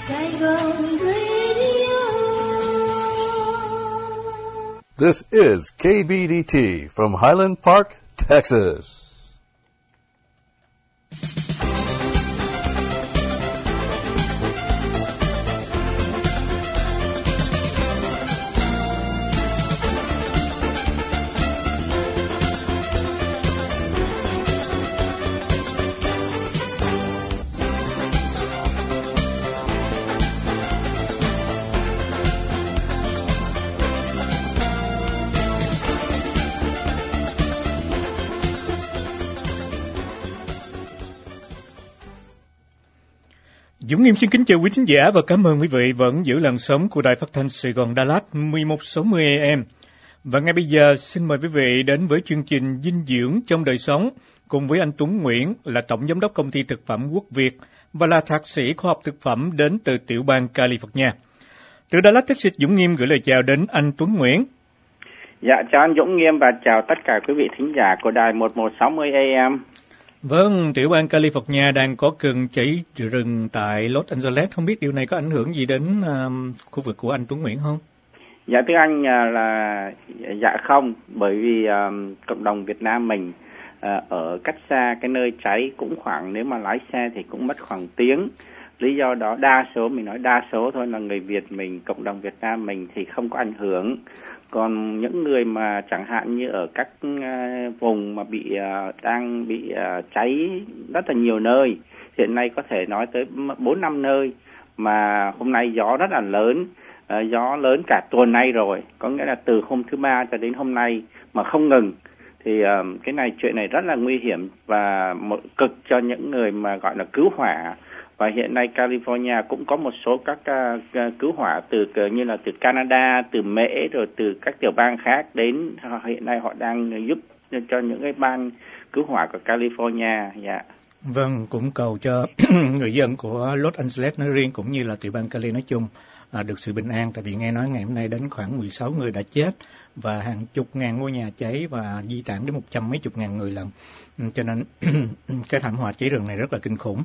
Saigon Radio. This is KBDT from Highland Park, Texas. Dũng Nghiêm xin kính chào quý thính giả và cảm ơn quý vị vẫn giữ làn sóng của Đài Phát thanh Sài Gòn Đà Lạt 1160 AM. Và ngay bây giờ xin mời quý vị đến với chương trình Dinh dưỡng trong đời sống cùng với anh Tuấn Nguyễn là Tổng Giám đốc Công ty Thực phẩm Quốc Việt và là Thạc sĩ Khoa học Thực phẩm đến từ tiểu bang California. Từ Đà Lạt, Texas, Dũng Nghiêm gửi lời chào đến anh Tuấn Nguyễn. Dạ, chào anh Dũng Nghiêm và chào tất cả quý vị thính giả của Đài 1160 AM. Vâng, tiểu bang California đang có cơn cháy rừng tại Los Angeles. Không biết điều này có ảnh hưởng gì đến khu vực của anh Tuấn Nguyễn không? Dạ thưa anh là dạ không, bởi vì cộng đồng Việt Nam mình ở cách xa cái nơi cháy cũng khoảng, nếu mà lái xe thì cũng mất khoảng tiếng. Lý do đó đa số, mình nói đa số thôi, là người Việt mình, cộng đồng Việt Nam mình thì không có ảnh hưởng. Còn những người mà chẳng hạn như ở các vùng mà đang bị cháy rất là nhiều nơi, hiện nay có thể nói tới 4-5 nơi mà hôm nay gió rất là lớn, gió lớn cả tuần nay rồi, có nghĩa là từ hôm thứ Ba cho đến hôm nay mà không ngừng. Thì chuyện này rất là nguy hiểm và một cực cho những người mà gọi là cứu hỏa. Và hiện nay California cũng có một số các cứu hỏa như là từ Canada, từ Mỹ, rồi từ các tiểu bang khác đến. Hiện nay họ đang giúp cho những cái bang cứu hỏa của California. Dạ. Vâng, cũng cầu cho người dân của Los Angeles nói riêng cũng như là tiểu bang Cali nói chung được sự bình an. Tại vì nghe nói ngày hôm nay đến khoảng 16 người đã chết và hàng chục ngàn ngôi nhà cháy và di tản đến 100 mấy chục ngàn người lận. Cho nên cái thảm họa cháy rừng này rất là kinh khủng.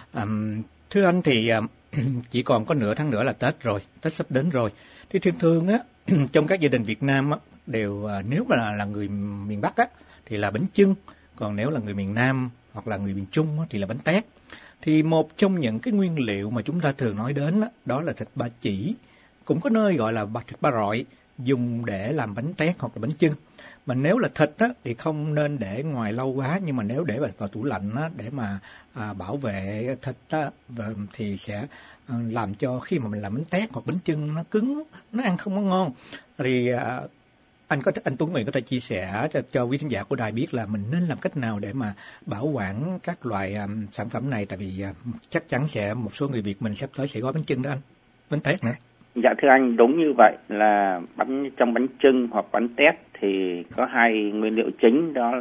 Thưa anh thì chỉ còn có nửa tháng nữa là Tết rồi, Tết sắp đến rồi. Thì thường á trong các gia đình Việt Nam á, đều nếu mà là người miền Bắc á thì là bánh chưng, còn nếu là người miền Nam hoặc là người miền Trung á, thì là bánh tét. Thì một trong những cái nguyên liệu mà chúng ta thường nói đến á, đó là thịt ba chỉ, cũng có nơi gọi là thịt ba rọi, dùng để làm bánh tét hoặc là bánh chưng. Mà nếu là thịt á, thì không nên để ngoài lâu quá, nhưng mà nếu để vào tủ lạnh á, để mà bảo vệ thịt á, thì sẽ làm cho khi mà mình làm bánh tét hoặc bánh chưng nó cứng, nó ăn không có ngon. Thì anh Tuấn Nguyễn có thể chia sẻ cho quý khán giả của đài biết là mình nên làm cách nào để mà bảo quản các loại sản phẩm này, tại vì chắc chắn một số người Việt mình sắp tới sẽ gói bánh chưng đó anh, bánh tét nữa. Dạ thưa anh, đúng như vậy, là trong bánh chưng hoặc bánh tét thì có hai nguyên liệu chính, đó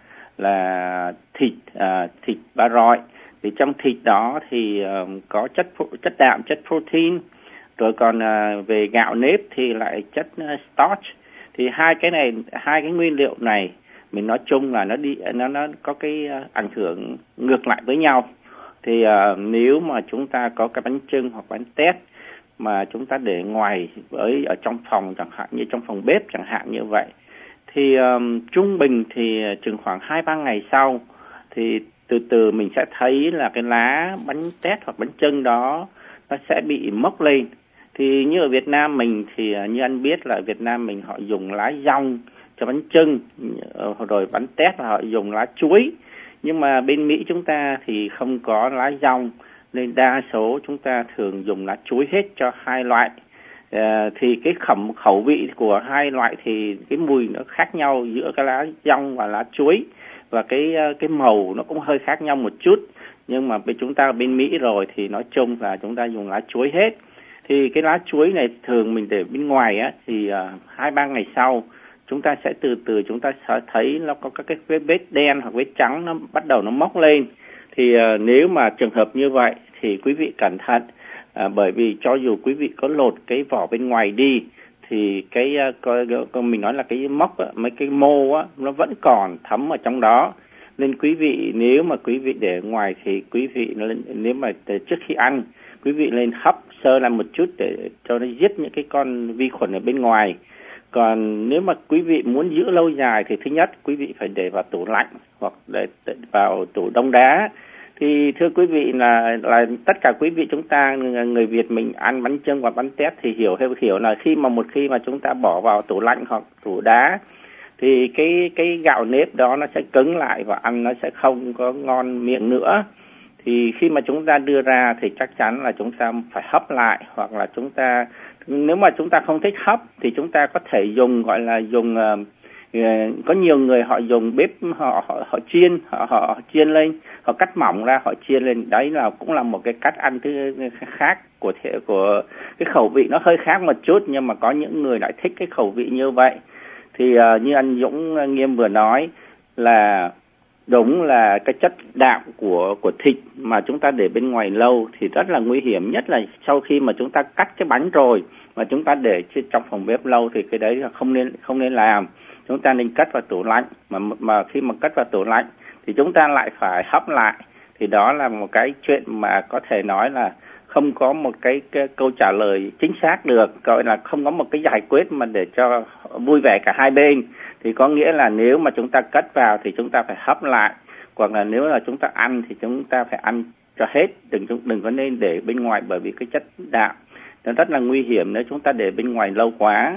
là thịt ba rọi. Thì trong thịt đó thì có chất đạm, chất protein, rồi còn về gạo nếp thì lại chất starch. Thì hai cái nguyên liệu này mình nói chung là nó có cái ảnh hưởng ngược lại với nhau. Thì nếu mà chúng ta có cái bánh chưng hoặc bánh tét mà chúng ta để ngoài ở trong phòng, chẳng hạn như trong phòng bếp chẳng hạn như vậy, thì trung bình thì chừng khoảng 2-3 ngày sau thì từ từ mình sẽ thấy là cái lá bánh tét hoặc bánh chưng đó nó sẽ bị mốc lên. Thì như ở Việt Nam mình thì như anh biết là Việt Nam mình họ dùng lá dong cho bánh chưng, rồi bánh tét là họ dùng lá chuối. Nhưng mà bên Mỹ chúng ta thì không có lá dong, nên đa số chúng ta thường dùng lá chuối hết cho hai loại. Thì cái khẩu vị của hai loại thì cái mùi nó khác nhau giữa cái lá dong và lá chuối, và cái màu nó cũng hơi khác nhau một chút. Nhưng mà chúng ta bên Mỹ rồi thì nói chung là chúng ta dùng lá chuối hết. Thì cái lá chuối này thường mình để bên ngoài á, thì 2-3 ngày sau chúng ta sẽ từ từ chúng ta sẽ thấy nó có các cái vết đen hoặc vết trắng nó bắt đầu nó mốc lên. Thì nếu mà trường hợp như vậy thì quý vị cẩn thận, bởi vì cho dù quý vị có lột cái vỏ bên ngoài đi thì cái mình nói là cái mốc á, mấy cái mô á, nó vẫn còn thấm ở trong đó. Nên quý vị nếu mà quý vị để ngoài thì quý vị nếu mà trước khi ăn quý vị nên hấp sơ lại một chút để cho nó giết những cái con vi khuẩn ở bên ngoài. Còn nếu mà quý vị muốn giữ lâu dài thì thứ nhất quý vị phải để vào tủ lạnh hoặc để vào tủ đông đá. Thì thưa quý vị là tất cả quý vị chúng ta người Việt mình ăn bánh chưng và bánh tét thì hiểu là một khi mà chúng ta bỏ vào tủ lạnh hoặc tủ đá thì cái gạo nếp đó nó sẽ cứng lại và ăn nó sẽ không có ngon miệng nữa. Thì khi mà chúng ta đưa ra thì chắc chắn là chúng ta phải hấp lại, hoặc là nếu mà chúng ta không thích hấp thì chúng ta có thể dùng có nhiều người họ dùng bếp họ chiên lên, họ cắt mỏng ra họ chiên lên. Đấy cũng là một cái cách ăn thứ khác của cái khẩu vị nó hơi khác một chút, nhưng mà có những người lại thích cái khẩu vị như vậy. Thì như anh Dũng Nghiêm vừa nói là đúng là cái chất đạm của thịt mà chúng ta để bên ngoài lâu thì rất là nguy hiểm, nhất là sau khi mà chúng ta cắt cái bánh rồi mà chúng ta để trong phòng bếp lâu thì cái đấy là không nên làm. Chúng ta nên cất vào tủ lạnh, mà khi mà cất vào tủ lạnh thì chúng ta lại phải hấp lại. Thì đó là một cái chuyện mà có thể nói là không có một cái câu trả lời chính xác được, gọi là không có một cái giải quyết mà để cho vui vẻ cả hai bên. Thì có nghĩa là nếu mà chúng ta cất vào thì chúng ta phải hấp lại, hoặc là nếu là chúng ta ăn thì chúng ta phải ăn cho hết, đừng có nên để bên ngoài, bởi vì cái chất đạm nó rất là nguy hiểm nếu chúng ta để bên ngoài lâu quá.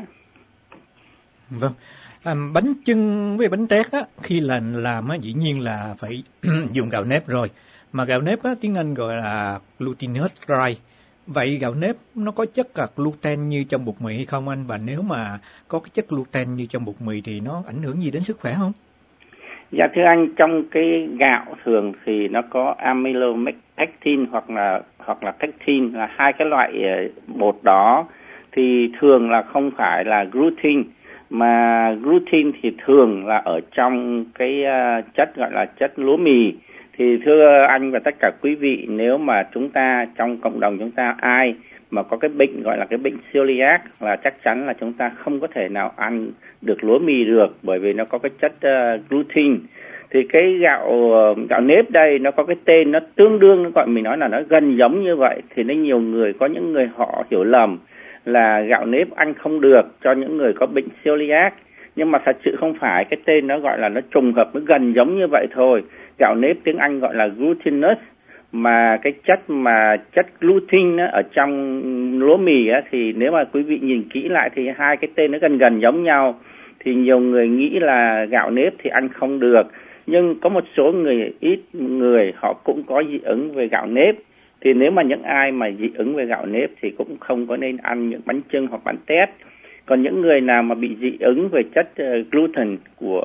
Vâng. Bánh chưng với bánh tét á, khi làm á, dĩ nhiên là phải dùng gạo nếp rồi. Mà gạo nếp á, tiếng Anh gọi là glutinous rye. Vậy gạo nếp nó có chất gluten như trong bột mì hay không anh? Và nếu mà có cái chất gluten như trong bột mì thì nó ảnh hưởng gì đến sức khỏe không? Dạ thưa anh, trong cái gạo thường thì nó có amylopectin hoặc là pectin, là hai cái loại bột đó. Thì thường là không phải là gluten, mà gluten thì thường là ở trong cái chất gọi là chất lúa mì. Thì thưa anh và tất cả quý vị, nếu mà chúng ta trong cộng đồng chúng ta ai mà có cái bệnh gọi là cái bệnh celiac là chắc chắn là chúng ta không có thể nào ăn được lúa mì được, bởi vì nó có cái chất gluten. Thì cái gạo nếp đây nó có cái tên nó tương đương, nó gọi mình nói là nó gần giống như vậy. Thì nên có những người họ hiểu lầm là gạo nếp ăn không được cho những người có bệnh celiac, nhưng mà thật sự không phải. Cái tên nó gọi là nó trùng hợp, nó gần giống như vậy thôi. Gạo nếp tiếng Anh gọi là glutinous, mà cái chất gluten ở trong lúa mì á, thì nếu mà quý vị nhìn kỹ lại thì hai cái tên nó gần giống nhau. Thì nhiều người nghĩ là gạo nếp thì ăn không được, nhưng có một số ít người họ cũng có dị ứng về gạo nếp. Thì nếu mà những ai mà dị ứng về gạo nếp thì cũng không có nên ăn những bánh chưng hoặc bánh tét. Còn những người nào mà bị dị ứng về chất gluten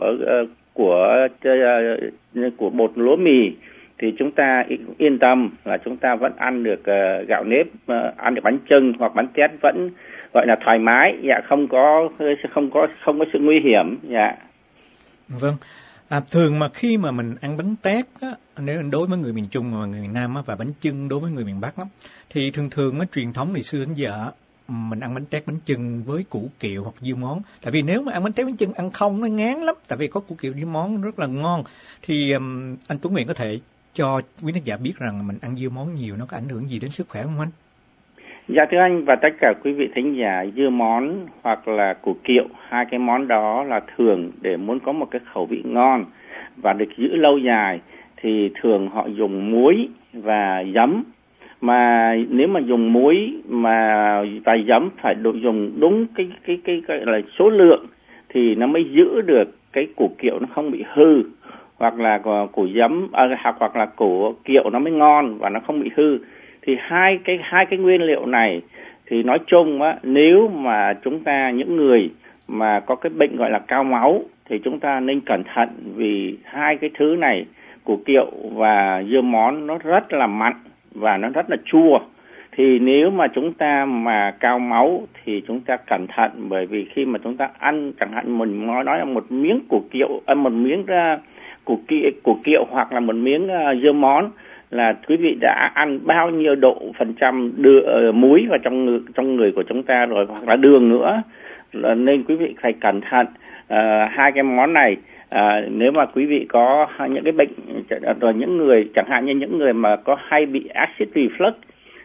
của bột lúa mì thì chúng ta yên tâm là chúng ta vẫn ăn được gạo nếp, ăn được bánh chưng hoặc bánh tét vẫn gọi là thoải mái, không có sự nguy hiểm. Vâng. Thường mà khi mà mình ăn bánh tét á, nếu đối với người miền Trung và người miền Nam á, và bánh chưng đối với người miền Bắc á, thì thường á, truyền thống ngày xưa đến giờ mình ăn bánh tét bánh chưng với củ kiệu hoặc dưa món. Tại vì nếu mà ăn bánh tét bánh chưng ăn không nó ngán lắm, tại vì có củ kiệu dưa món rất là ngon. Thì anh Tuấn Nguyễn có thể cho quý khán giả biết rằng mình ăn dưa món nhiều nó có ảnh hưởng gì đến sức khỏe không anh? Dạ thưa anh và tất cả quý vị thính giả, dưa món hoặc là củ kiệu, hai cái món đó là thường để muốn có một cái khẩu vị ngon và được giữ lâu dài thì thường họ dùng muối và giấm. Mà nếu mà dùng muối và giấm phải dùng đúng cái gọi là số lượng thì nó mới giữ được cái củ kiệu nó không bị hư, hoặc là củ giấm hoặc là củ kiệu nó mới ngon và nó không bị hư. Thì hai cái nguyên liệu này thì nói chung á, nếu mà chúng ta những người mà có cái bệnh gọi là cao máu thì chúng ta nên cẩn thận, vì hai cái thứ này, củ kiệu và dưa món, nó rất là mặn và nó rất là chua. Thì nếu mà chúng ta mà cao máu thì chúng ta cẩn thận, bởi vì khi mà chúng ta ăn chẳng hạn mình nói là một miếng củ kiệu, một miếng củ kiệu hoặc là một miếng dưa món là quý vị đã ăn bao nhiêu độ phần trăm muối vào trong người của chúng ta rồi, hoặc là đường nữa. Nên quý vị phải cẩn thận hai cái món này. Nếu mà quý vị có những cái bệnh, rồi những người chẳng hạn như những người mà có hay bị acid reflux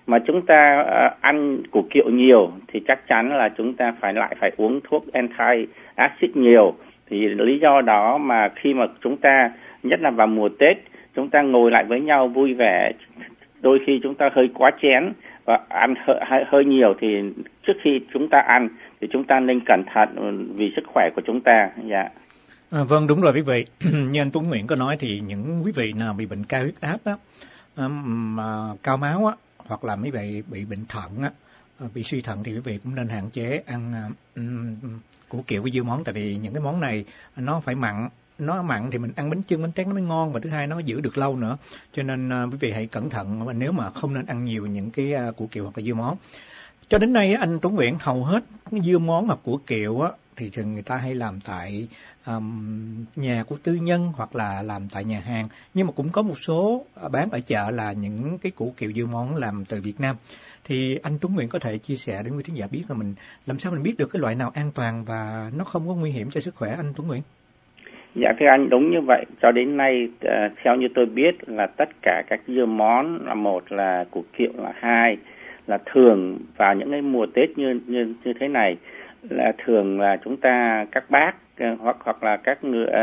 mà chúng ta ăn củ kiệu nhiều thì chắc chắn là chúng ta phải uống thuốc anti-acid nhiều. Thì lý do đó mà khi mà chúng ta, nhất là vào mùa Tết, chúng ta ngồi lại với nhau vui vẻ, đôi khi chúng ta hơi quá chén và ăn hơi nhiều, thì trước khi chúng ta ăn thì chúng ta nên cẩn thận vì sức khỏe của chúng ta. Dạ. Vâng, đúng rồi quý vị. Như anh Tuấn Nguyễn có nói thì những quý vị nào bị bệnh cao huyết áp á, cao máu á, hoặc là mấy vị bị bệnh thận á, bị suy thận thì quý vị cũng nên hạn chế ăn củ kiệu với dưa món, tại vì những cái món này nó phải mặn. Nó mặn thì mình ăn bánh chưng, bánh tét nó mới ngon, và thứ hai nó giữ được lâu nữa. Cho nên quý vị hãy cẩn thận nếu mà không nên ăn nhiều những cái củ kiệu hoặc là dưa món. Cho đến nay anh Tuấn Nguyễn, hầu hết dưa món hoặc củ kiệu á thì thường người ta hay làm tại nhà của tư nhân hoặc là làm tại nhà hàng, nhưng mà cũng có một số bán ở chợ là những cái củ kiệu dưa món làm từ Việt Nam. Thì anh Tuấn Nguyễn có thể chia sẻ để quý khán giả biết là mình làm sao mình biết được cái loại nào an toàn và nó không có nguy hiểm cho sức khỏe, anh Tuấn Nguyễn? Dạ thưa anh, đúng như vậy. Cho đến nay theo như tôi biết là tất cả các dưa món, là một là củ kiệu, là hai là thường vào những cái mùa Tết như thế này là thường là chúng ta, các bác hoặc là các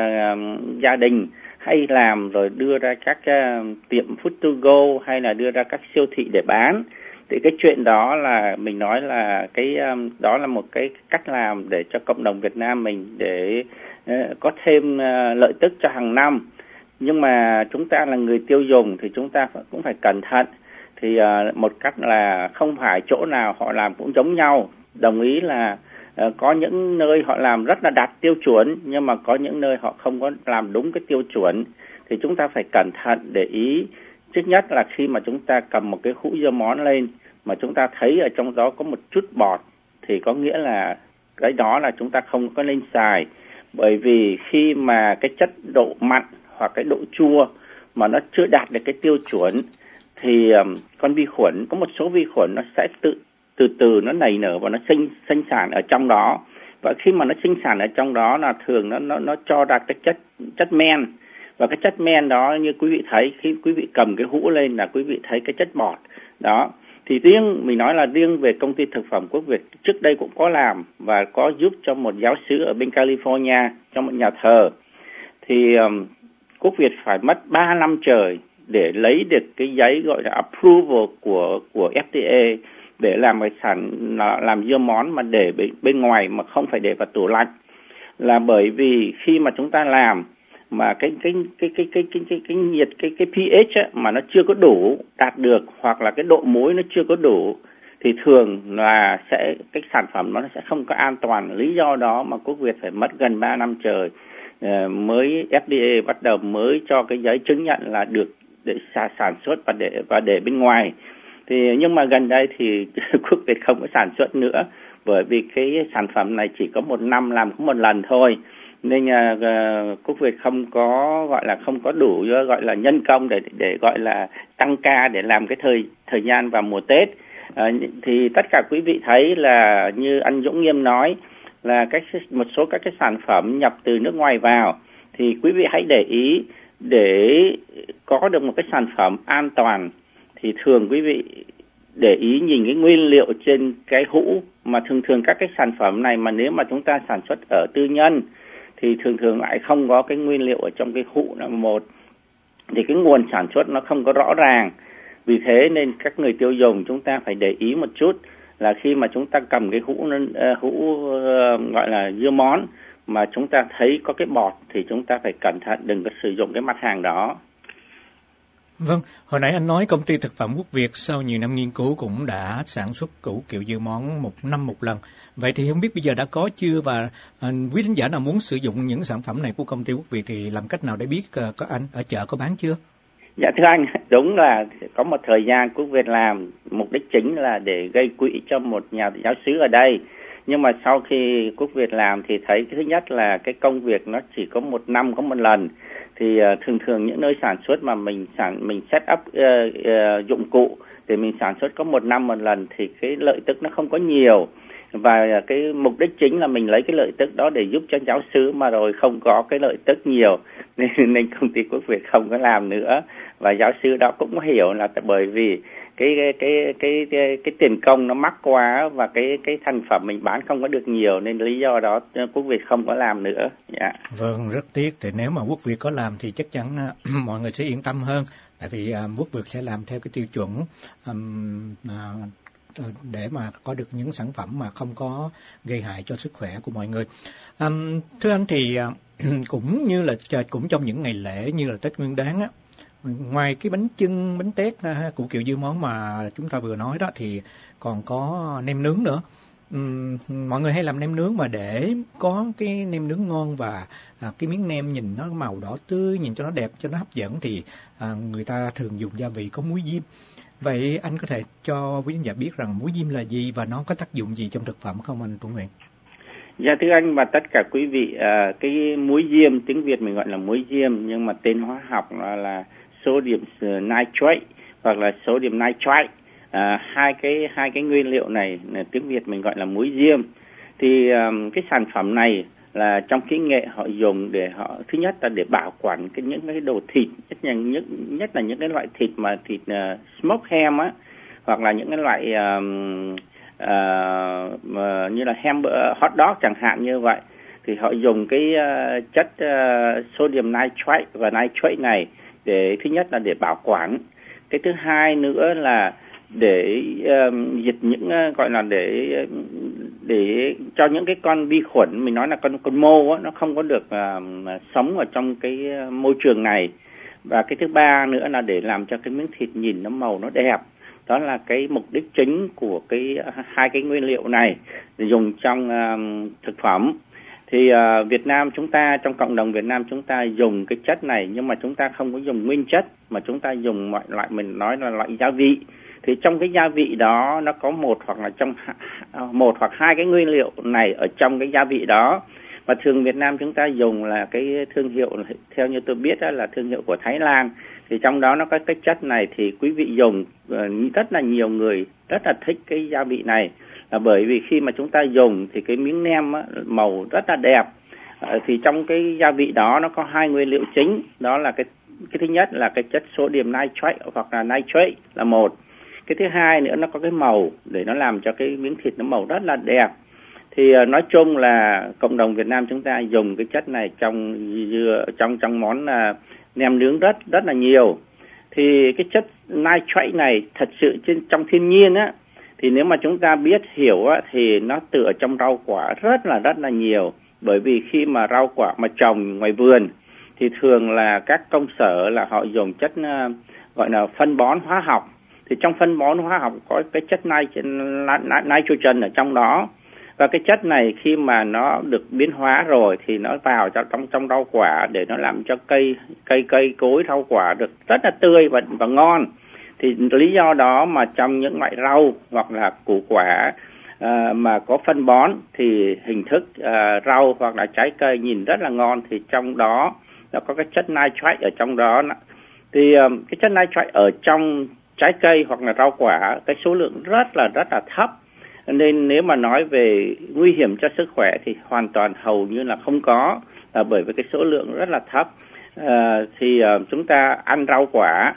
gia đình hay làm rồi đưa ra các tiệm food to go hay là đưa ra các siêu thị để bán. Thì cái chuyện đó là mình nói là đó là một cái cách làm để cho cộng đồng Việt Nam mình để có thêm lợi tức cho hàng năm. Nhưng mà chúng ta là người tiêu dùng thì chúng ta cũng phải cẩn thận. Thì một cách là không phải chỗ nào họ làm cũng giống nhau. Đồng ý là có những nơi họ làm rất là đạt tiêu chuẩn, nhưng mà có những nơi họ không có làm đúng cái tiêu chuẩn. Thì chúng ta phải cẩn thận để ý. Trước nhất là khi mà chúng ta cầm một cái hũ dưa món lên mà chúng ta thấy ở trong đó có một chút bọt thì có nghĩa là cái đó là chúng ta không có nên xài. Bởi vì khi mà cái chất độ mặn hoặc cái độ chua mà nó chưa đạt được cái tiêu chuẩn thì con vi khuẩn, có một số vi khuẩn nó sẽ từ từ nó nảy nở và nó sinh sản ở trong đó. Và khi mà nó sinh sản ở trong đó là thường nó cho ra cái chất men. Và cái chất men đó như quý vị thấy khi quý vị cầm cái hũ lên là quý vị thấy cái chất bọt đó. Thì mình nói là riêng về công ty thực phẩm Quốc Việt trước đây cũng có làm và có giúp cho một giáo sứ ở bên California trong một nhà thờ. Thì Quốc Việt phải mất 3 năm trời để lấy được cái giấy gọi là approval của FDA để làm cái làm dưa món mà để bên ngoài mà không phải để vào tủ lạnh. Là bởi vì khi mà chúng ta làm mà cái nhiệt cái pH á, mà nó chưa có đủ đạt được hoặc là cái độ muối nó chưa có đủ thì thường là cái sản phẩm nó sẽ không có an toàn. Lý do đó mà Quốc Việt phải mất gần 3 năm trời mới FDA bắt đầu mới cho cái giấy chứng nhận là được để sản xuất và để bên ngoài. Thì nhưng mà gần đây thì Quốc Việt không có sản xuất nữa, bởi vì cái sản phẩm này chỉ có một năm làm có một lần thôi, nên Quốc Việt không có đủ gọi là nhân công để gọi là tăng ca để làm cái thời gian vào mùa Tết. Thì tất cả quý vị thấy là như anh Dũng Nghiêm nói là một số các cái sản phẩm nhập từ nước ngoài vào thì quý vị hãy để ý để có được một cái sản phẩm an toàn thì thường quý vị để ý nhìn cái nguyên liệu trên cái hũ. Mà thường các cái sản phẩm này mà nếu mà chúng ta sản xuất ở tư nhân thì thường lại không có cái nguyên liệu ở trong cái hũ là một, thì cái nguồn sản xuất nó không có rõ ràng. Vì thế nên các người tiêu dùng chúng ta phải để ý một chút là khi mà chúng ta cầm cái hũ gọi là dưa món mà chúng ta thấy có cái bọt thì chúng ta phải cẩn thận, đừng có sử dụng cái mặt hàng đó. Vâng, hồi nãy anh nói công ty thực phẩm Quốc Việt sau nhiều năm nghiên cứu cũng đã sản xuất củ kiệu dưa món một năm một lần. Vậy thì không biết bây giờ đã có chưa, và quý thính giả nào muốn sử dụng những sản phẩm này của công ty Quốc Việt thì làm cách nào để biết có anh ở chợ có bán chưa? Dạ thưa anh, đúng là có một thời gian Quốc Việt làm mục đích chính là để gây quỹ cho một nhà giáo xứ ở đây. Nhưng mà sau khi Quốc Việt làm thì thấy thứ nhất là cái công việc nó chỉ có một năm có một lần. Thì thường những nơi sản xuất mà mình set up dụng cụ để mình sản xuất có một năm một lần thì cái lợi tức nó không có nhiều. Và cái mục đích chính là mình lấy cái lợi tức đó để giúp cho giáo xứ mà rồi không có cái lợi tức nhiều. Nên công ty Quốc Việt không có làm nữa. Và giáo sư đó cũng hiểu là bởi vì cái tiền công nó mắc quá và cái thành phẩm mình bán không có được nhiều, nên lý do đó Quốc Việt không có làm nữa. Vâng, rất tiếc. Thì nếu mà Quốc Việt có làm thì chắc chắn mọi người sẽ yên tâm hơn, tại vì Quốc Việt sẽ làm theo cái tiêu chuẩn để mà có được những sản phẩm mà không có gây hại cho sức khỏe của mọi người. Thưa anh thì cũng như là cũng trong những ngày lễ như là Tết Nguyên Đán á, ngoài cái bánh chưng, bánh tét, củ kiệu dưa món mà chúng ta vừa nói đó, thì còn có nem nướng nữa. Mọi người hay làm nem nướng mà để có cái nem nướng ngon và cái miếng nem nhìn nó màu đỏ tươi, nhìn cho nó đẹp, cho nó hấp dẫn thì người ta thường dùng gia vị có muối diêm. Vậy anh có thể cho quý khán giả biết rằng muối diêm là gì và nó có tác dụng gì trong thực phẩm không, anh Tuấn Nguyễn? Dạ thưa anh và tất cả quý vị, cái muối diêm tiếng Việt mình gọi là muối diêm, nhưng mà tên hóa học là sodium nitrate hoặc là sodium nitrite. Hai cái nguyên liệu này tiếng Việt mình gọi là muối diêm. Thì cái sản phẩm này là trong kỹ nghệ họ dùng để họ, thứ nhất là để bảo quản những cái đồ thịt, nhất là những cái loại thịt mà thịt smoked ham á, hoặc là những cái loại như là hot dog chẳng hạn như vậy, thì họ dùng cái chất sodium nitrite và nitrate này để thứ nhất là để bảo quản. Cái thứ hai nữa là để diệt những gọi là để cho những cái con vi khuẩn, mình nói là con mô á, nó không có được sống ở trong cái môi trường này. Và cái thứ ba nữa là để làm cho cái miếng thịt nhìn nó màu nó đẹp. Đó là cái mục đích chính của hai cái nguyên liệu này để dùng trong thực phẩm. Thì Việt Nam chúng ta, trong cộng đồng Việt Nam chúng ta dùng cái chất này, nhưng mà chúng ta không có dùng nguyên chất mà chúng ta dùng mọi loại, mình nói là loại gia vị. Thì trong cái gia vị đó nó có một hoặc hai cái nguyên liệu này ở trong cái gia vị đó. Và thường Việt Nam chúng ta dùng là cái thương hiệu, theo như tôi biết đó, là thương hiệu của Thái Lan. Thì trong đó nó có cái chất này thì quý vị dùng, rất là nhiều người rất là thích cái gia vị này, là bởi vì khi mà chúng ta dùng thì cái miếng nem á, màu rất là đẹp. Thì trong cái gia vị đó nó có hai nguyên liệu chính, đó là cái thứ nhất là cái chất sodium nitrate hoặc là nitrate là một. Cái thứ hai nữa nó có cái màu để nó làm cho cái miếng thịt nó màu rất là đẹp. Thì nói chung là cộng đồng Việt Nam chúng ta dùng cái chất này trong món nem nướng rất là nhiều. Thì cái chất nitrate này thật sự trong thiên nhiên á, thì nếu mà chúng ta biết hiểu á, thì nó từ ở trong rau quả rất là nhiều. Bởi vì khi mà rau quả mà trồng ngoài vườn thì thường là các công sở là họ dùng chất gọi là phân bón hóa học. Thì trong phân bón hóa học có cái chất nitrogen ở trong đó. Và cái chất này khi mà nó được biến hóa rồi thì nó vào trong rau quả để nó làm cho cây cối rau quả được rất là tươi và ngon. Thì lý do đó mà trong những loại rau hoặc là củ quả mà có phân bón thì hình thức rau hoặc là trái cây nhìn rất là ngon, thì trong đó nó có cái chất nitrate ở trong đó. Thì cái chất nitrate ở trong trái cây hoặc là rau quả cái số lượng rất là thấp, nên nếu mà nói về nguy hiểm cho sức khỏe thì hoàn toàn hầu như là không có, bởi vì cái số lượng rất là thấp. Thì chúng ta ăn rau quả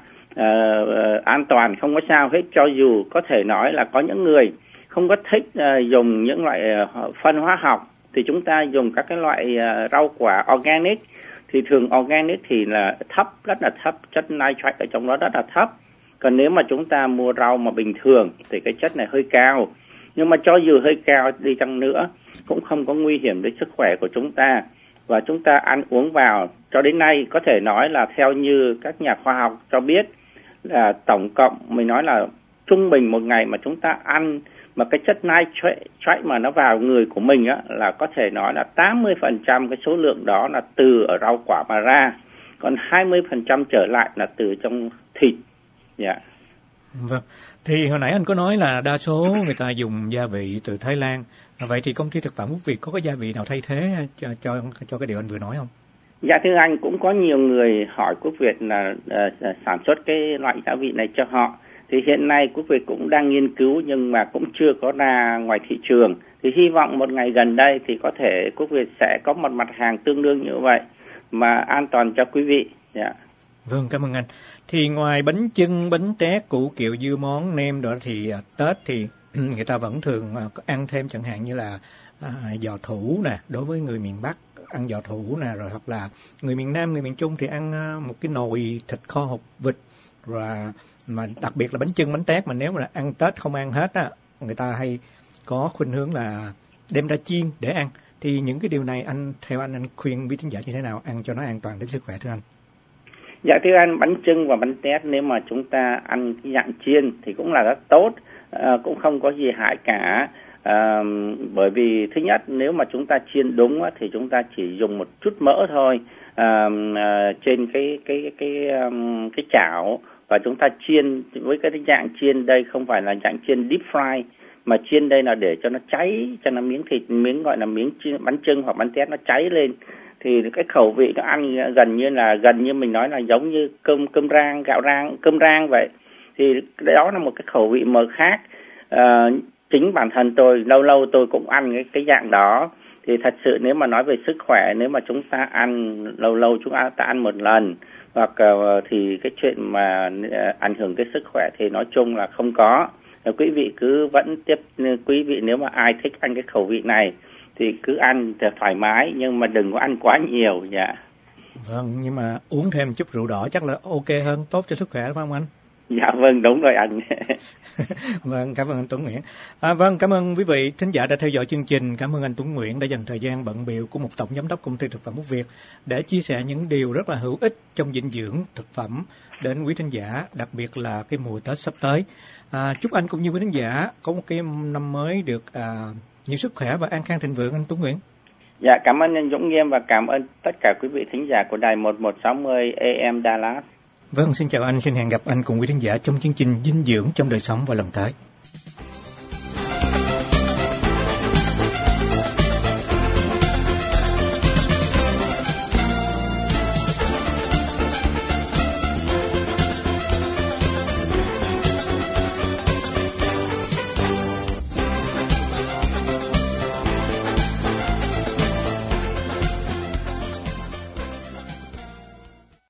an toàn, không có sao hết. Cho dù có thể nói là có những người không có thích dùng những loại phân hóa học, thì chúng ta dùng các cái loại rau quả organic. Thì thường organic thì là thấp, rất là thấp, chất nitrate ở trong đó rất là thấp. Còn nếu mà chúng ta mua rau mà bình thường thì cái chất này hơi cao. Nhưng mà cho dù hơi cao đi chăng nữa cũng không có nguy hiểm đến sức khỏe của chúng ta. Và chúng ta ăn uống vào cho đến nay có thể nói là theo như các nhà khoa học cho biết là tổng cộng mình nói là trung bình một ngày mà chúng ta ăn mà cái chất nitrate mà nó vào người của mình á, là có thể nói là 80% cái số lượng đó là từ ở rau quả mà ra. Còn 20% trở lại là từ trong thịt. Yeah. Vâng. Thì hồi nãy anh có nói là đa số người ta dùng gia vị từ Thái Lan. Vậy thì công ty thực phẩm Quốc Việt có cái gia vị nào thay thế cho cái điều anh vừa nói không? Dạ thưa anh, cũng có nhiều người hỏi Quốc Việt là sản xuất cái loại gia vị này cho họ. Thì hiện nay Quốc Việt cũng đang nghiên cứu nhưng mà cũng chưa có ra ngoài thị trường. Thì hy vọng một ngày gần đây thì có thể Quốc Việt sẽ có một mặt hàng tương đương như vậy mà an toàn cho quý vị. Yeah. Vâng, cảm ơn anh. Thì ngoài bánh chưng, bánh tét, củ kiệu, dưa món, nem đó thì Tết thì người ta vẫn thường ăn thêm chẳng hạn như là giò thủ nè, đối với người miền Bắc ăn giò thủ nè, rồi hoặc là người miền Nam, người miền Trung thì ăn một cái nồi thịt kho hột vịt, rồi mà đặc biệt là bánh chưng, bánh tét mà nếu mà ăn Tết không ăn hết á, người ta hay có khuynh hướng là đem ra chiên để ăn. Thì những cái điều này theo anh khuyên quý thính giả như thế nào ăn cho nó an toàn đến sức khỏe thưa anh? Dạ thưa anh, bánh chưng và bánh tét nếu mà chúng ta ăn cái dạng chiên thì cũng là rất tốt, cũng không có gì hại cả. Bởi vì thứ nhất, nếu mà chúng ta chiên đúng thì chúng ta chỉ dùng một chút mỡ thôi trên cái chảo, và chúng ta chiên với cái dạng chiên đây không phải là dạng chiên deep fry, mà chiên đây là để cho nó cháy, cho nó miếng gọi là miếng bánh chưng hoặc bánh tét nó cháy lên, thì cái khẩu vị nó ăn gần như mình nói là giống như cơm rang, gạo rang, cơm rang vậy. Thì đó là một cái khẩu vị mà khác. Chính bản thân tôi lâu lâu tôi cũng ăn cái dạng đó. Thì thật sự nếu mà nói về sức khỏe, nếu mà chúng ta ăn lâu chúng ta ăn một lần hoặc thì cái chuyện mà ảnh hưởng tới sức khỏe thì nói chung là không có. Quý vị cứ vẫn quý vị nếu mà ai thích ăn cái khẩu vị này thì cứ ăn thoải mái, nhưng mà đừng có ăn quá nhiều. Dạ. Vâng, nhưng mà uống thêm chút rượu đỏ chắc là ok hơn, tốt cho sức khỏe phải không anh? Dạ vâng, đúng rồi anh. Vâng, cảm ơn anh Tuấn Nguyễn. Vâng, cảm ơn quý vị thính giả đã theo dõi chương trình. Cảm ơn anh Tuấn Nguyễn đã dành thời gian bận bịu của một tổng giám đốc công ty thực phẩm Úc Việt để chia sẻ những điều rất là hữu ích trong dinh dưỡng thực phẩm đến quý thính giả, đặc biệt là cái mùa Tết sắp tới. Chúc anh cũng như quý thính giả có một cái năm mới được nhiều sức khỏe và an khang thịnh vượng anh Tuấn Nguyễn. Dạ, cảm ơn anh Dũng Nghiêm và cảm ơn tất cả quý vị thính giả của đài 1160 AM Dallas. Vâng, xin chào anh, xin hẹn gặp anh cùng quý thính giả trong chương trình dinh dưỡng trong đời sống vào lần tới.